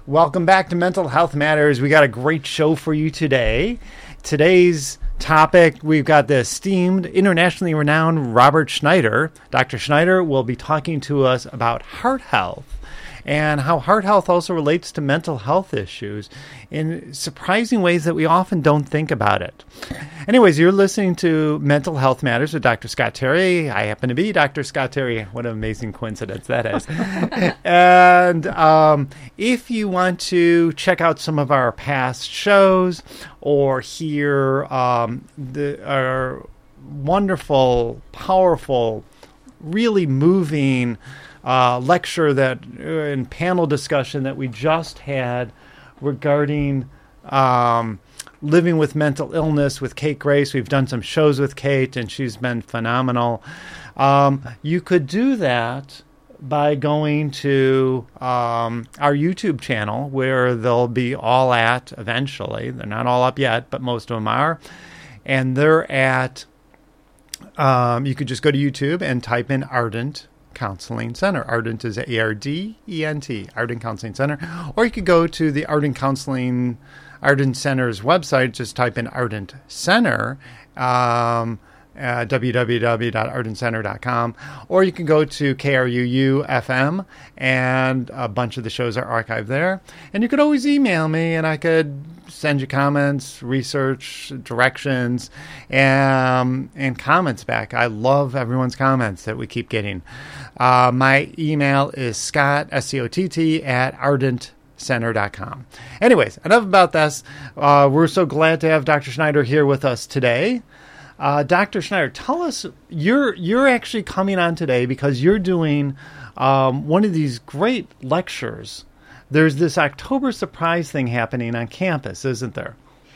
Welcome back to Mental Health Matters. We got a great show for you today. Today's topic, we've got the esteemed, internationally renowned Robert Schneider. Dr. Schneider will be talking to us about heart health and how heart health also relates to mental health issues in surprising ways that we often don't think about it. Anyways, you're listening to Mental Health Matters with Dr. Scott Terry. I happen to be Dr. Scott Terry. What an amazing coincidence that is. And if you want to check out some of our past shows or hear our wonderful, powerful, really moving lecture that and panel discussion that we just had regarding living with mental illness with Kate Grace. We've done some shows with Kate, and she's been phenomenal. You could do that by going to our YouTube channel, where they'll be all at eventually. They're not all up yet, but most of them are. And they're at, you could just go to YouTube and type in Ardent Counseling Center. Ardent is A-R-D-E-N-T, Ardent Counseling Center. Or you could go to the Ardent Center's website, just type in Ardent Center, www.ardentcenter.com, or you can go to KRUU-FM, and a bunch of the shows are archived there. And you could always email me, and I could send you comments, research, directions, and comments back. I love everyone's comments that we keep getting. My email is Scott, S-C-O-T-T, at ardentcenter.com. Anyways, enough about this. We're so glad to have Dr. Schneider here with us today. Dr. Schneider, tell us, you're actually coming on today because you're doing one of these great lectures. There's this October surprise thing happening on campus, isn't there?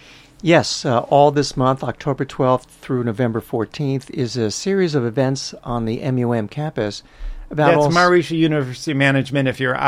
Yes, all this month, October 12th through November 14th, is a series of events on the MUM campus. That's Maharishi University Management if you're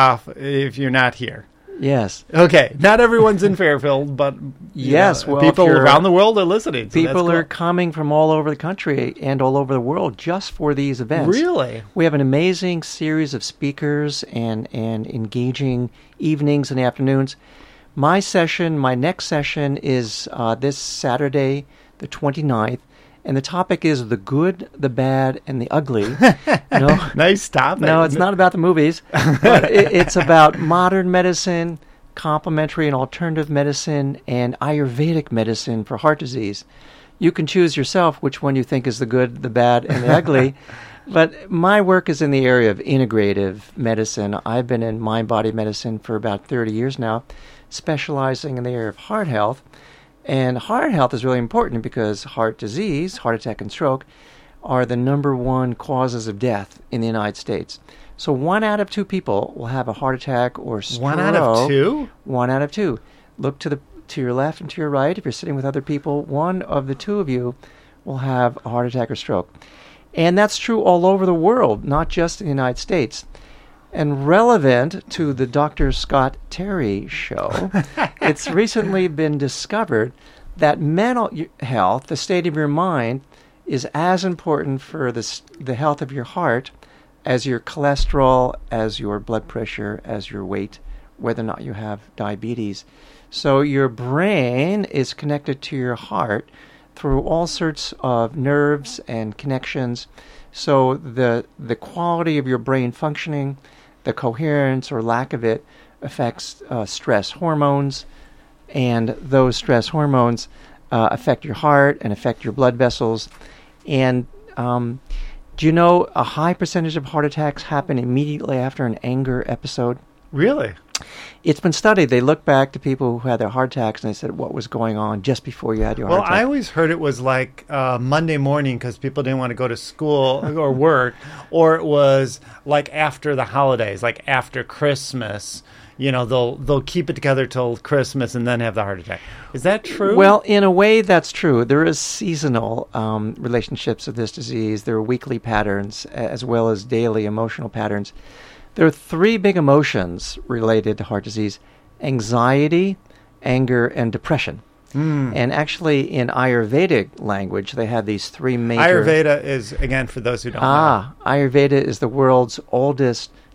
not here. Yes. Okay. Not everyone's in Fairfield, but yes, well, people around the world are listening. So people are coming from all over the country and all over the world just for these events. Really? We have an amazing series of speakers and engaging evenings and afternoons. My next session is this Saturday, the 29th. And the topic is the good, the bad, and the ugly. No, nice topic. No, it's not about the movies. But it's about modern medicine, complementary and alternative medicine, and Ayurvedic medicine for heart disease. You can choose yourself which one you think is the good, the bad, and the ugly. But my work is in the area of integrative medicine. I've been in mind-body medicine for about 30 years now, specializing in the area of heart health. And heart health is really important because heart disease, heart attack and stroke, are the number one causes of death in the United States. So 1 out of 2 people will have a heart attack or stroke. 1 out of 2? 1 out of 2. Look to your left and to your right. If you're sitting with other people, one of the 2 of you will have a heart attack or stroke. And that's true all over the world, not just in the United States. And relevant to the Dr. Scott Terry show, it's recently been discovered that mental health, the state of your mind, is as important for the health of your heart as your cholesterol, as your blood pressure, as your weight, whether or not you have diabetes. So your brain is connected to your heart through all sorts of nerves and connections. So the quality of your brain functioning, the coherence or lack of it, affects stress hormones, and those stress hormones affect your heart and affect your blood vessels. And do you know a high percentage of heart attacks happen immediately after an anger episode? Really? It's been studied. They looked back to people who had their heart attacks, and they said, what was going on just before you had your heart attack? Well, I always heard it was like Monday morning because people didn't want to go to school or work, or it was like after the holidays, like after Christmas. You know, they'll keep it together till Christmas and then have the heart attack. Is that true? Well, in a way, that's true. There is seasonal relationships of this disease. There are weekly patterns as well as daily emotional patterns. There are 3 big emotions related to heart disease: anxiety, anger, and depression. And actually, in Ayurvedic language, they have these 3 major... Ayurveda is, again, for those who don't know. Ayurveda is the world's oldest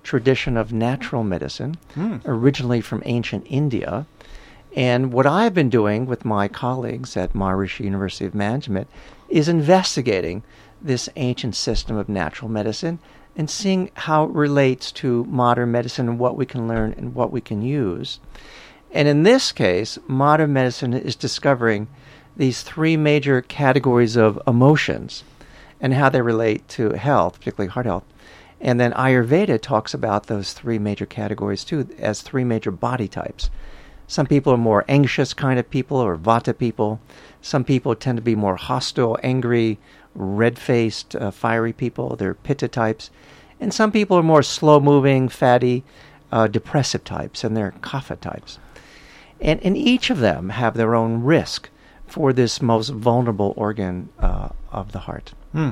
tradition of natural medicine, originally from ancient India. And what I've been doing with my colleagues at Maharishi University of Management is investigating this ancient system of natural medicine and seeing how it relates to modern medicine and what we can learn and what we can use. And in this case, modern medicine is discovering these three major categories of emotions and how they relate to health, particularly heart health. And then Ayurveda talks about those three major categories too as three major body types. Some people are more anxious kind of people or Vata people. Some people tend to be more hostile, angry, red-faced, fiery people. They're Pitta types. And some people are more slow-moving, fatty, depressive types, and they're Kapha types. And each of them have their own risk for this most vulnerable organ of the heart.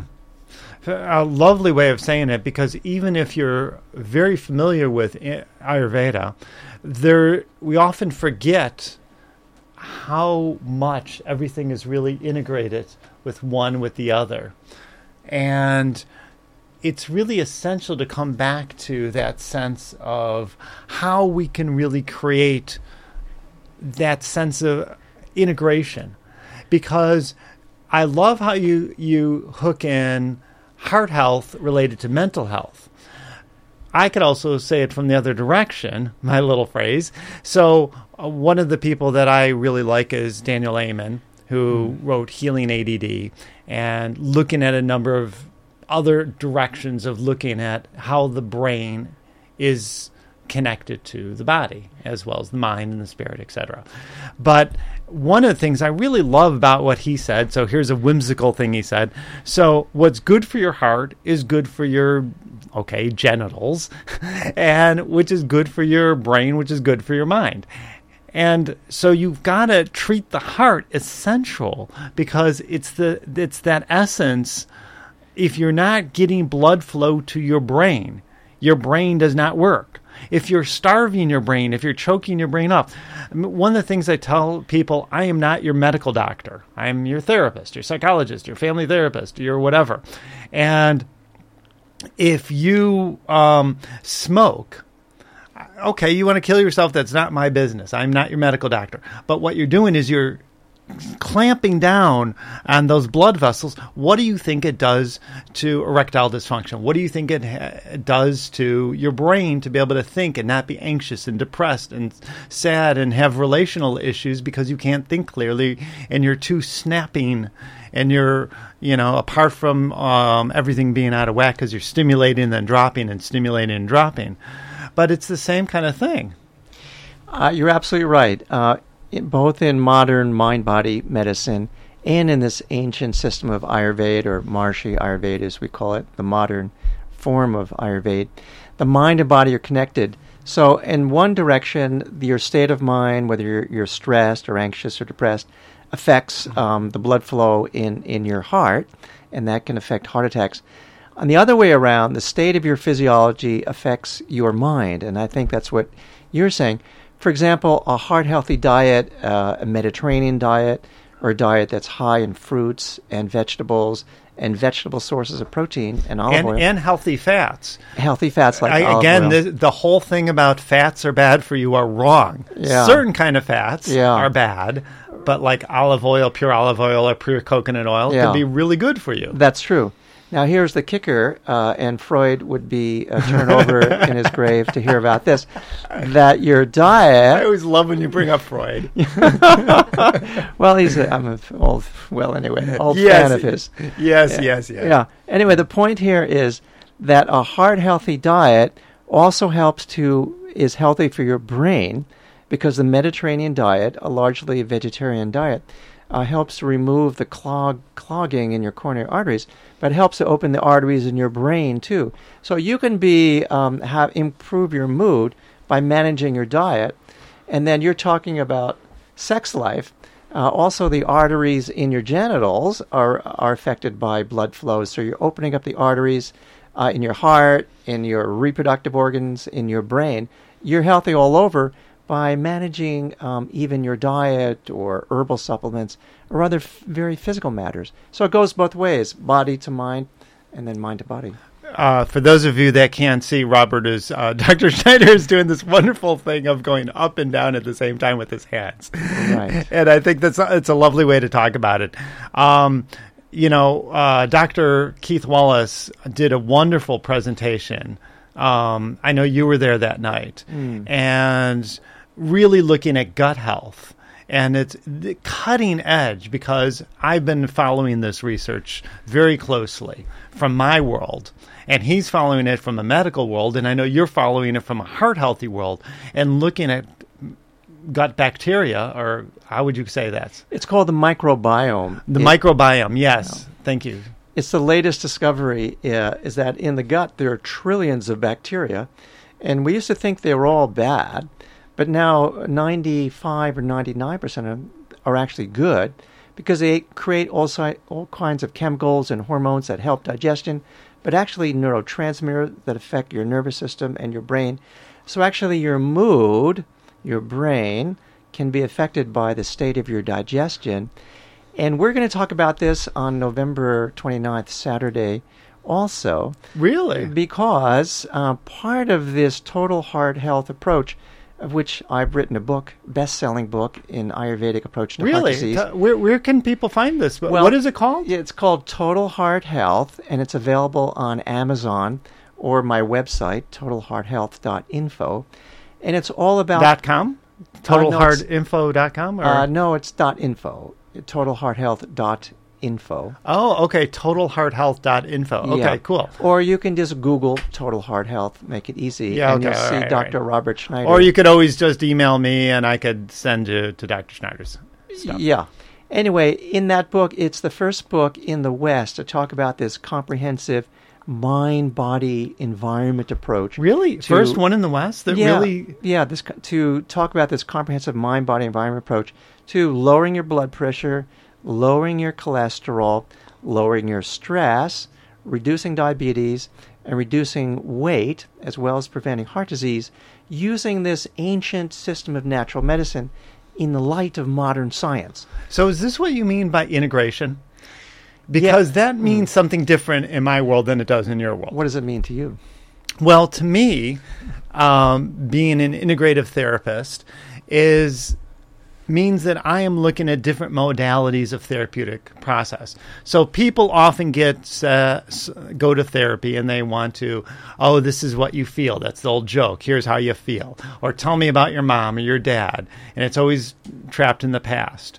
A lovely way of saying it, because even if you're very familiar with Ayurveda, we often forget how much everything is really integrated with one with the other. And it's really essential to come back to that sense of how we can really create that sense of integration. Because I love how you hook in heart health related to mental health. I could also say it from the other direction, my little phrase. So one of the people that I really like is Daniel Amen, who wrote Healing ADD, and looking at a number of other directions of looking at how the brain is connected to the body, as well as the mind and the spirit, etc. But one of the things I really love about what he said, so here's a whimsical thing he said. So what's good for your heart is good for your, genitals, and which is good for your brain, which is good for your mind. And so you've got to treat the heart essential, because it's that essence. If you're not getting blood flow to your brain does not work. If you're starving your brain, if you're choking your brain up, one of the things I tell people, I am not your medical doctor. I'm your therapist, your psychologist, your family therapist, your whatever. And if you smoke, okay, you want to kill yourself, that's not my business. I'm not your medical doctor. But what you're doing is you're clamping down on those blood vessels. What do you think it does to erectile dysfunction? What do you think it does to your brain to be able to think and not be anxious and depressed and sad and have relational issues because you can't think clearly and you're too snapping and you're, apart from everything being out of whack because you're stimulating and then dropping and stimulating and dropping. But it's the same kind of thing. You're absolutely right. Both in modern mind-body medicine and in this ancient system of Ayurveda, or Maharishi Ayurveda as we call it, the modern form of Ayurveda, the mind and body are connected. So in one direction, your state of mind, whether you're stressed or anxious or depressed, affects the blood flow in your heart, and that can affect heart attacks. On the other way around, the state of your physiology affects your mind, and I think that's what you're saying. For example, a heart-healthy diet, a Mediterranean diet, or a diet that's high in fruits and vegetables sources of protein and olive oil. And healthy fats. Healthy fats like olive oil. Again, the whole thing about fats are bad for you are wrong. Yeah. Certain kind of fats are bad, but like olive oil, pure olive oil, or pure coconut oil can be really good for you. That's true. Now, here's the kicker, and Freud would be turned over in his grave to hear about this, that your diet... I always love when you bring up Freud. Well, I'm an old fan of his. Yes. Yeah. Anyway, the point here is that a heart-healthy diet also is healthy for your brain, because the Mediterranean diet, a largely vegetarian diet, helps to remove the clogging in your coronary arteries, but helps to open the arteries in your brain too. So you can improve your mood by managing your diet. And then you're talking about sex life. Also, the arteries in your genitals are affected by blood flow. So you're opening up the arteries in your heart, in your reproductive organs, in your brain. You're healthy all over by managing even your diet or herbal supplements or other very physical matters. So it goes both ways, body to mind and then mind to body. For those of you that can't see, Robert is Dr. Schneider is doing this wonderful thing of going up and down at the same time with his hands. Right. And I think it's a lovely way to talk about it. Dr. Keith Wallace did a wonderful presentation. I know you were there that night, and really looking at gut health. And it's the cutting edge, because I've been following this research very closely from my world, and he's following it from a medical world, and I know you're following it from a heart healthy world, and looking at gut bacteria, or how would you say that? It's called the microbiome. The microbiome, yes. Thank you. It's the latest discovery is that in the gut there are trillions of bacteria, and we used to think they were all bad, but now 95 or 99% of them are actually good, because they create all kinds of chemicals and hormones that help digestion, but actually neurotransmitters that affect your nervous system and your brain. So actually your mood, your brain, can be affected by the state of your digestion. And we're going to talk about this on November 29th, Saturday, also. Really? Because part of this total heart health approach, of which I've written a book, best-selling book in Ayurvedic approach to heart disease. Where can people find this? Well, what is it called? It's called Total Heart Health, and it's available on Amazon or my website, totalhearthealth.info. And it's all about... .com? TotalHeartInfo.com? No, it's .info. TotalHeartHealth.info. Oh, okay. TotalHeartHealth.info. Okay, Yeah. cool. Or you can just Google Total Heart Health, make it easy, Yeah, and okay, you'll all see right, Dr. right. Robert Schneider. Or you could always just email me, and I could send you to Dr. Schneider's stuff. Yeah. Anyway, in that book, it's the first book in the West to talk about this comprehensive mind-body environment approach. Really? First one in the West that really... Yeah, to talk about this comprehensive mind-body environment approach to lowering your blood pressure, lowering your cholesterol, lowering your stress, reducing diabetes, and reducing weight, as well as preventing heart disease, using this ancient system of natural medicine in the light of modern science. So is this what you mean by integration? Because that means something different in my world than it does in your world. What does it mean to you? Well, to me, being an integrative therapist means that I am looking at different modalities of therapeutic process. So people often go to therapy and they want to, oh, this is what you feel. That's the old joke. Here's how you feel. Or tell me about your mom or your dad. And it's always trapped in the past.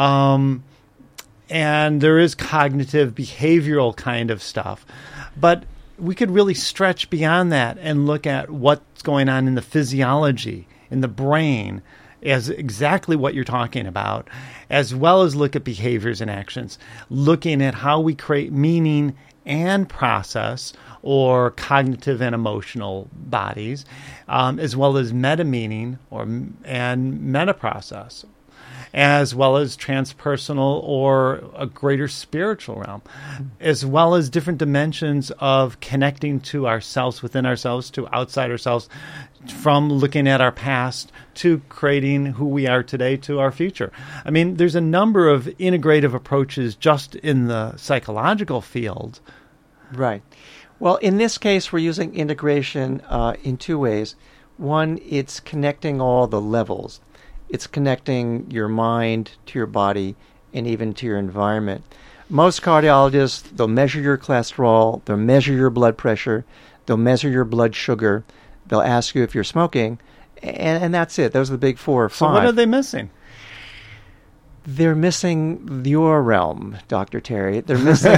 And there is cognitive, behavioral kind of stuff. But we could really stretch beyond that and look at what's going on in the physiology, in the brain, as exactly what you're talking about, as well as look at behaviors and actions, looking at how we create meaning and process, or cognitive and emotional bodies, as well as meta-meaning and meta-process, as well as transpersonal or a greater spiritual realm, as well as different dimensions of connecting to ourselves, within ourselves, to outside ourselves, from looking at our past to creating who we are today to our future. I mean, there's a number of integrative approaches just in the psychological field. Right. Well, in this case, we're using integration in two ways. One, it's connecting all the levels. It's connecting your mind to your body and even to your environment. Most cardiologists, they'll measure your cholesterol, they'll measure your blood pressure, they'll measure your blood sugar, they'll ask you if you're smoking, and that's it. Those are the big 4 or 5. So what are they missing? They're missing your realm, Dr. Terry. They're missing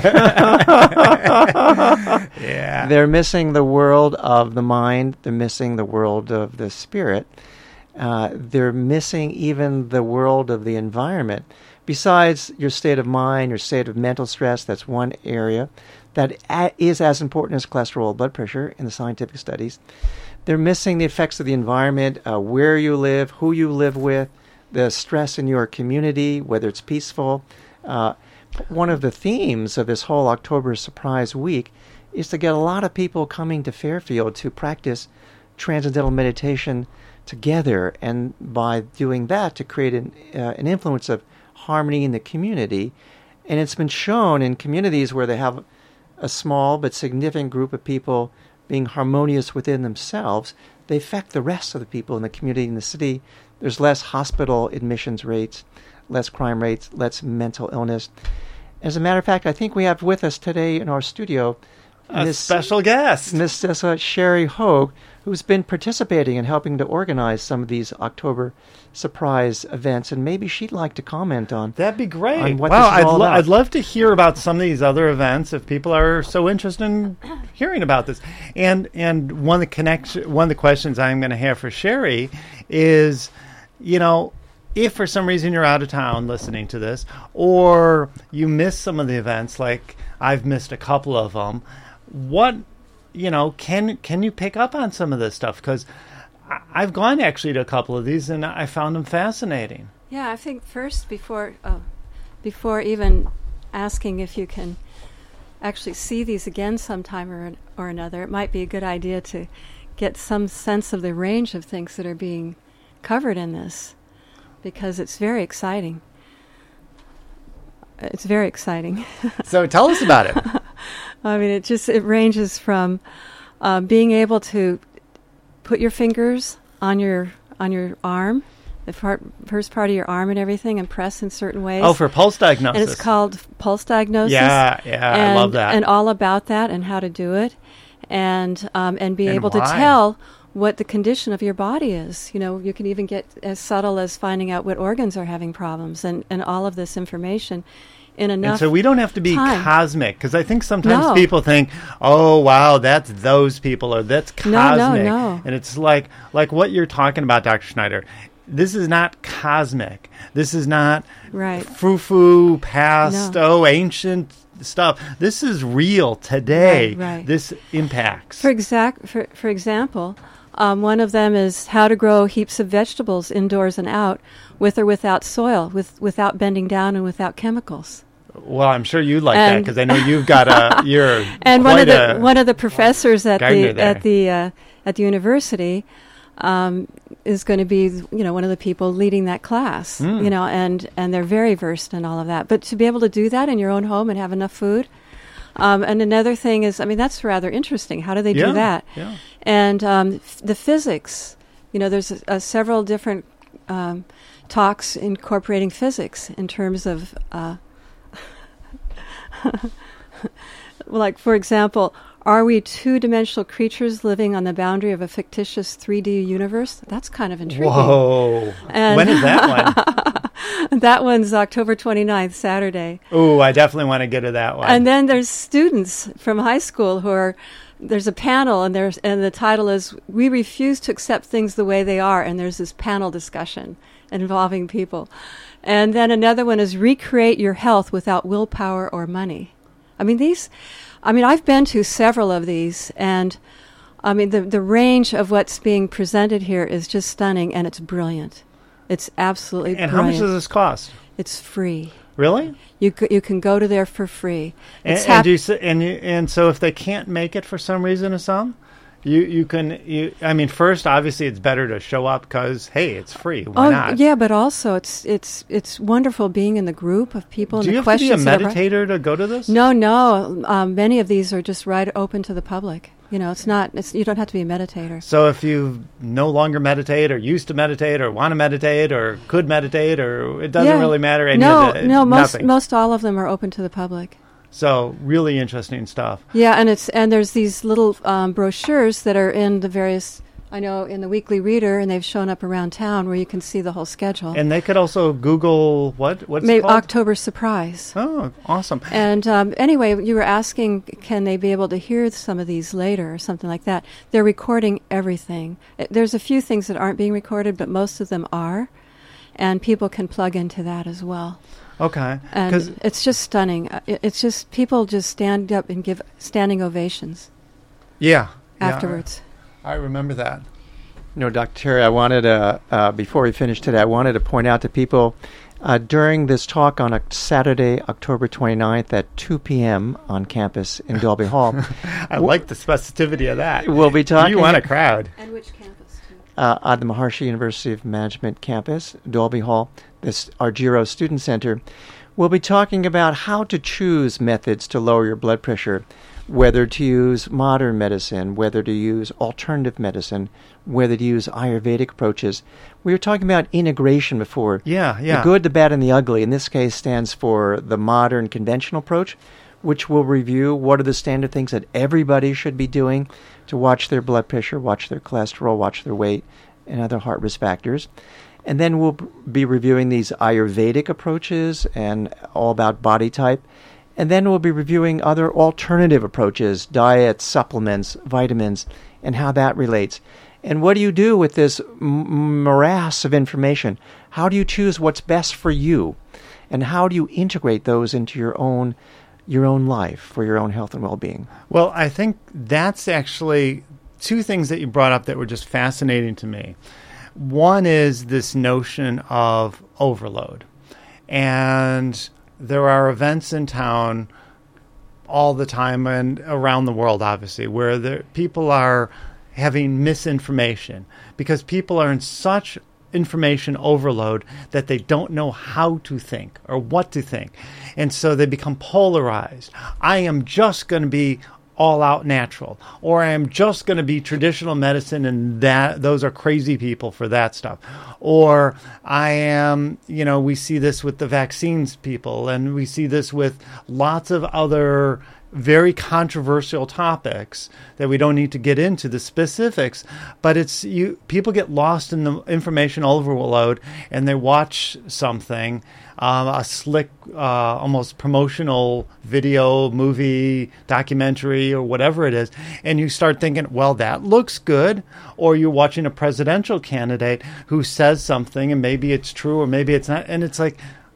Yeah. They're missing the world of the mind. They're missing the world of the spirit. They're missing even the world of the environment. Besides your state of mind, your state of mental stress, that's one area that is as important as cholesterol, blood pressure in the scientific studies. They're missing the effects of the environment, where you live, who you live with, the stress in your community, whether it's peaceful. One of the themes of this whole October Surprise Week is to get a lot of people coming to Fairfield to practice transcendental meditation together, and by doing that to create an influence of harmony in the community. And it's been shown in communities where they have a small but significant group of people being harmonious within themselves, they affect the rest of the people in the community, in the city. There's less hospital admissions rates, less crime rates, less mental illness. As a matter of fact, I think we have with us today in our studio a special guest, Miss Sherry Hogue, who's been participating and helping to organize some of these October surprise events, and maybe she'd like to comment on. That'd be great. On what this is all about. I'd love to hear about some of these other events if people are so interested in hearing about this. And one of the questions I'm going to have for Sherry is, if for some reason you're out of town listening to this, or you miss some of the events, like I've missed a couple of them, what, can you pick up on some of this stuff? Because I've gone actually to a couple of these, and I found them fascinating. Yeah, I think first, before even asking if you can actually see these again sometime or another, it might be a good idea to get some sense of the range of things that are being covered in this, because it's very exciting. It's very exciting. So tell us about it. I mean, it ranges from being able to put your fingers on your arm, first part of your arm and everything, and press in certain ways. Oh, for pulse diagnosis. And it's called pulse diagnosis. Yeah, I love that. And all about that and how to do it, and be able to tell what the condition of your body is. You can even get as subtle as finding out what organs are having problems, and all of this information in enough. And so we don't have to be time. Cosmic, because I think sometimes people think, oh, wow, that's those people, or that's cosmic. No. And it's like what you're talking about, Dr. Schneider. This is not cosmic. This is not foo-foo, past, ancient stuff. This is real today. Right. This impacts. For example, one of them is how to grow heaps of vegetables indoors and out, with or without soil, without bending down and without chemicals. Well, I'm sure you like that, because I know you've got you're and quite one of the professors at the university is going to be one of the people leading that class. And they're very versed in all of that. But to be able to do that in your own home and have enough food. And another thing is, that's rather interesting. How do they do that? Yeah. And the physics, there's several different talks incorporating physics in terms of, like, for example, are we two-dimensional creatures living on the boundary of a fictitious 3D universe? That's kind of intriguing. Whoa. And when is that one? That one's October 29th, Saturday. Ooh, I definitely want to get to that one. And then there's students from high school there's a panel, and the title is "We Refuse to Accept Things the Way They Are," and there's this panel discussion involving people. And then another one is "Recreate Your Health Without Willpower or Money." I've been to several of these, and the range of what's being presented here is just stunning, and it's brilliant. It's absolutely brilliant. And how much does this cost? It's free. Really? You can go to there for free. And so if they can't make it for some reason or some, you can. First, obviously, it's better to show up because, hey, it's free. Why not? Yeah, but also it's wonderful being in the group of people. Do you have to be a meditator to go to this? No. Many of these are just open to the public. It's not. You don't have to be a meditator. So if you no longer meditate, or used to meditate, or want to meditate, or could meditate, or it doesn't really matter. Most all of them are open to the public. So really interesting stuff. Yeah, and there's these little brochures that are in the various. I know in the Weekly Reader, and they've shown up around town where you can see the whole schedule. And they could also Google what's it called? October Surprise. Oh, awesome. And anyway, you were asking, can they be able to hear some of these later or something like that? They're recording everything. There's a few things that aren't being recorded, but most of them are. And people can plug into that as well. Okay. And it's just stunning. It's just people just stand up and give standing ovations. Yeah. Afterwards. I remember that. Dr. Terry, I wanted to, before we finish today, I wanted to point out to people during this talk on Saturday, October 29th at 2 p.m. on campus in Dolby Hall. I like the specificity of that. We'll be talking. You want a crowd. And which campus? At the Maharishi University of Management campus, Dolby Hall, this Argyro Student Center. We'll be talking about how to choose methods to lower your blood pressure. whether to use modern medicine, whether to use alternative medicine, whether to use Ayurvedic approaches. We were talking about integration before. Yeah. The good, the bad, and the ugly. In this case, stands for the modern conventional approach, which will review what are the standard things that everybody should be doing to watch their blood pressure, watch their cholesterol, watch their weight, and other heart risk factors. And then we'll be reviewing these Ayurvedic approaches and all about body type. And then we'll be reviewing other alternative approaches, diet, supplements, vitamins, and how that relates. And what do you do with this morass of information? How do you choose what's best for you? And how do you integrate those into your own life for your own health and well-being? Well, I think that's actually two things that you brought up that were just fascinating to me. One is this notion of overload. And there are events in town all the time and around the world, obviously, where people are having misinformation because people are in such information overload that they don't know how to think or what to think. And so they become polarized. I am just going to be all out natural, or I am just going to be traditional medicine, and those are crazy people for that stuff. Or I am, we see this with the vaccines people, and we see this with lots of other very controversial topics that we don't need to get into the specifics, but people get lost in the information overload, and they watch something, a slick, almost promotional video, movie, documentary, or whatever it is, and you start thinking, well, that looks good. Or you're watching a presidential candidate who says something, and maybe it's true or maybe it's not, and it's like,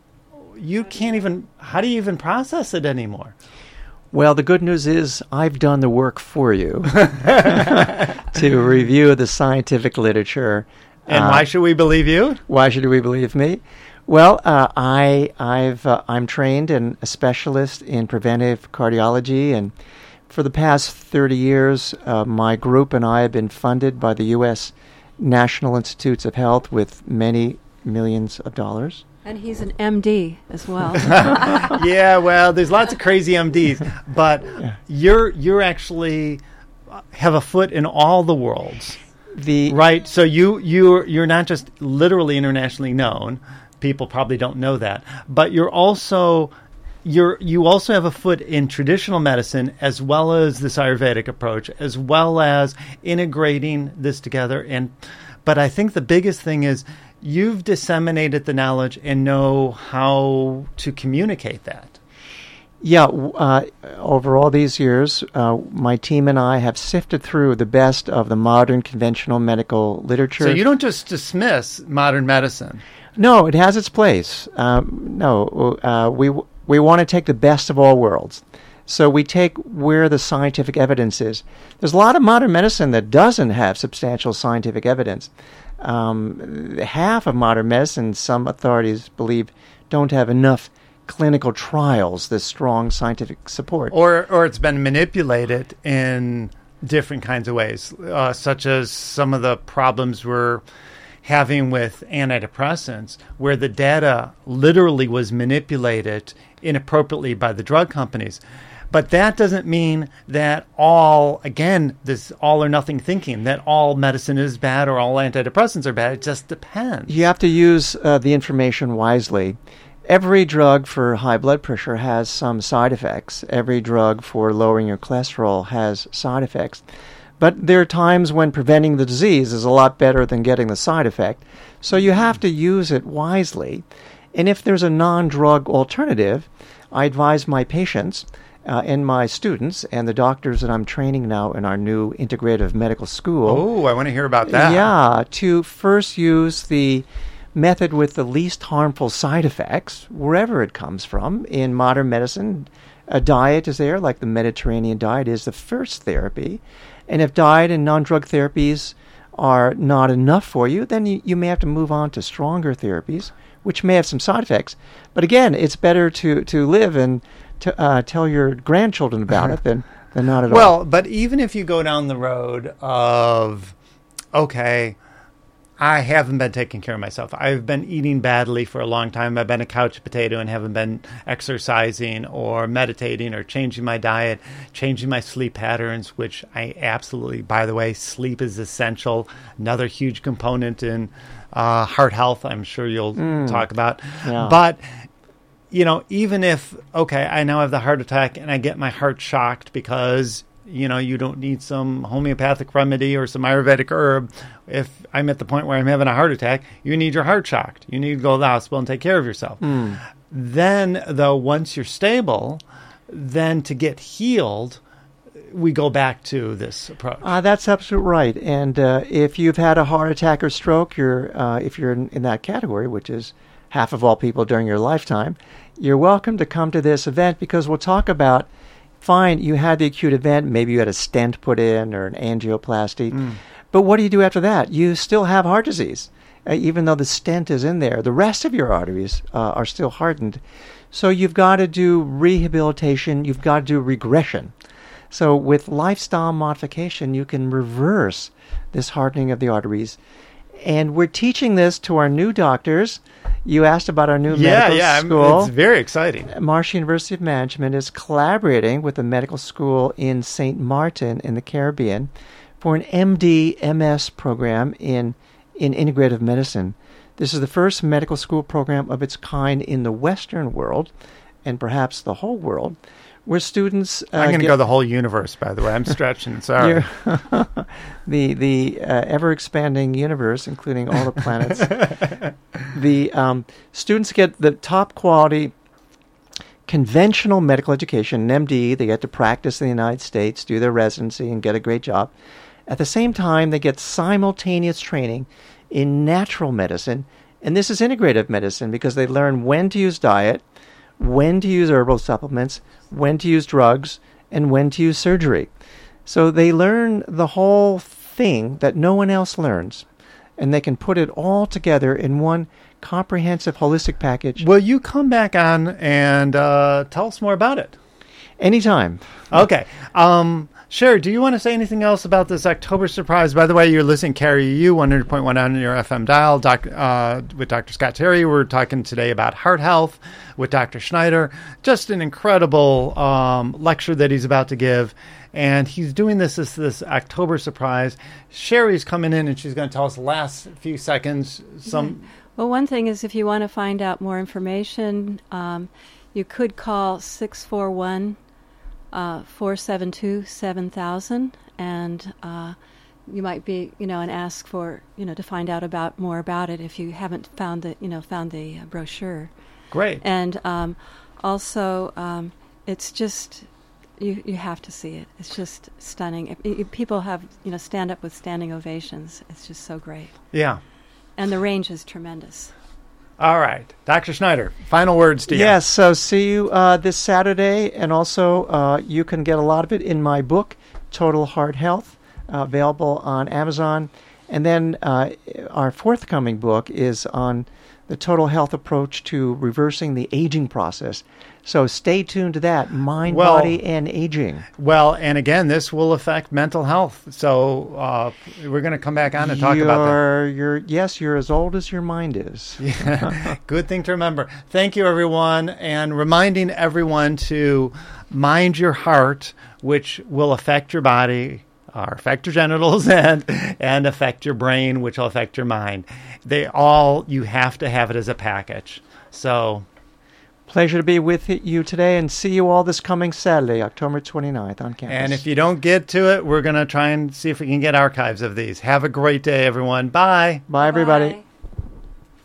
how do you even process it anymore? Well, the good news is I've done the work for you to review the scientific literature. And why should we believe you? Why should we believe me? Well, I'm trained and a specialist in preventive cardiology, and for the past 30 years, my group and I have been funded by the U.S. National Institutes of Health with many millions of dollars. And he's an MD as well. Yeah, well, there's lots of crazy MDs, but you're actually have a foot in all the worlds, right? So you're not just literally internationally known. People probably don't know that, but you also have a foot in traditional medicine as well as this Ayurvedic approach, as well as integrating this together. But I think the biggest thing is you've disseminated the knowledge and know how to communicate that. Yeah, over all these years, my team and I have sifted through the best of the modern conventional medical literature. So you don't just dismiss modern medicine. No, it has its place. We want to take the best of all worlds. So we take where the scientific evidence is. There's a lot of modern medicine that doesn't have substantial scientific evidence. Half of modern medicine, some authorities believe, don't have enough clinical trials, this strong scientific support. Or it's been manipulated in different kinds of ways, such as some of the problems we're having with antidepressants, where the data literally was manipulated inappropriately by the drug companies. But that doesn't mean that this all or nothing thinking, that all medicine is bad or all antidepressants are bad. It just depends. You have to use the information wisely. Every drug for high blood pressure has some side effects. Every drug for lowering your cholesterol has side effects. But there are times when preventing the disease is a lot better than getting the side effect. So you have to use it wisely. And if there's a non-drug alternative, I advise my patients and my students and the doctors that I'm training now in our new integrative medical school. Oh, I want to hear about that. Yeah, to first use the method with the least harmful side effects, wherever it comes from. In modern medicine, a diet is there, like the Mediterranean diet is the first therapy. And if diet and non-drug therapies are not enough for you, then you may have to move on to stronger therapies, which may have some side effects. But again, it's better to live and to tell your grandchildren about it than not at all. Well, but even if you go down the road of, okay, I haven't been taking care of myself. I've been eating badly for a long time. I've been a couch potato and haven't been exercising or meditating or changing my diet, changing my sleep patterns, which I absolutely, by the way, sleep is essential. Another huge component in heart health, I'm sure you'll talk about. Yeah. But, even if, I now have the heart attack and I get my heart shocked because you don't need some homeopathic remedy or some Ayurvedic herb. If I'm at the point where I'm having a heart attack, you need your heart shocked. You need to go to the hospital and take care of yourself. Then, though, once you're stable, then to get healed, we go back to this approach. That's absolutely right. And if you've had a heart attack or stroke, if you're in that category, which is half of all people during your lifetime, you're welcome to come to this event because we'll talk about, fine, you had the acute event, maybe you had a stent put in or an angioplasty, but what do you do after that? You still have heart disease. Even though the stent is in there, the rest of your arteries are still hardened. So you've got to do rehabilitation, you've got to do regression. So with lifestyle modification, you can reverse this hardening of the arteries. And we're teaching this to our new doctors. You asked about our new medical school. It's very exciting. Marsh University of Management is collaborating with a medical school in St. Martin in the Caribbean for an MD-MS program in integrative medicine. This is the first medical school program of its kind in the Western world, and perhaps the whole world, where students... I'm going to go the whole universe, by the way. I'm stretching, sorry. The ever-expanding universe, including all the planets. The students get the top-quality conventional medical education, an MD. They get to practice in the United States, do their residency, and get a great job. At the same time, they get simultaneous training in natural medicine, and this is integrative medicine because they learn when to use diet, when to use herbal supplements, when to use drugs, and when to use surgery. So they learn the whole thing that no one else learns, and they can put it all together in one comprehensive, holistic package. Will you come back on and tell us more about it? Anytime. Okay. Sherry, do you want to say anything else about this October surprise? By the way, you're listening KRUU 100.1 on your FM dial with Dr. Scott Terry. We're talking today about heart health with Dr. Schneider. Just an incredible lecture that he's about to give. And he's doing this as this October surprise. Sherry's coming in and she's going to tell us the last few seconds. Well, one thing is if you want to find out more information, you could call 641 472-7000, and you might be, and ask for, to find out more about it if you haven't found the brochure. Great. And also, it's just you have to see it. It's just stunning. People have stand up with standing ovations. It's just so great. Yeah. And the range is tremendous. All right. Dr. Schneider, final words to you. Yes, so see you this Saturday, and also you can get a lot of it in my book, Total Heart Health, available on Amazon. And then our forthcoming book is on the total health approach to reversing the aging process. So stay tuned to that, mind, body, and aging. Well, and again, this will affect mental health. So we're going to come back on and talk about that. Yes, you're as old as your mind is. Yeah. Good thing to remember. Thank you, everyone, and reminding everyone to mind your heart, which will affect your body, or affect your genitals, and affect your brain, which will affect your mind. You have to have it as a package. So... Pleasure to be with you today, and see you all this coming Saturday, October 29th on campus. And if you don't get to it, we're going to try and see if we can get archives of these. Have a great day, everyone. Bye. Bye, everybody. Bye.